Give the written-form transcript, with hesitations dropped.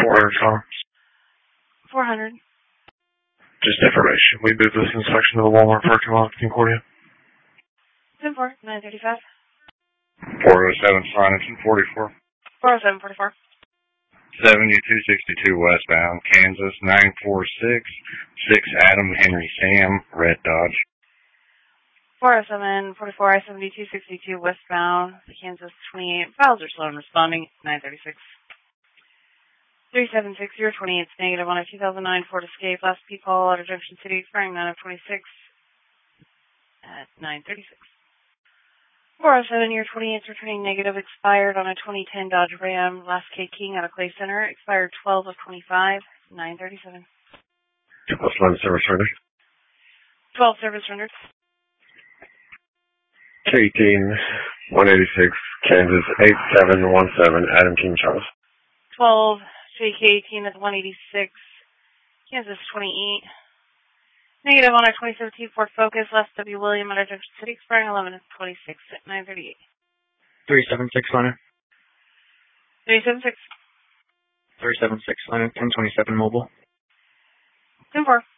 Tom. 400. Just information. We moved this inspection to the Walmart parking lot in Concordia. 10-4, 935. 407 Frontage 44. 407, 44. 7262 westbound, Kansas 946, 6 Adam Henry Sam, red Dodge. 407, 44, 7262 westbound, Kansas 28. Files are slow in responding. 936. 3760 28's negative on a 2009 Ford Escape. Last P call out of Junction City, expiring 9 of 26 at 936. 407 year 28's returning negative, expired on a 2010 Dodge Ram. Last K King out of Clay Center, expired 12 of 25, 937. What's line service rendered? 12 service rendered. 218, 186, Kansas 8717, Adam King Charles. 12 JK18 at 186, Kansas 28. Negative on a 2017 Ford Focus, last W. William out of Junction City, expiring 11 of 26 at 938. 376 line. 376. 376 line. 1027 mobile. 10-4.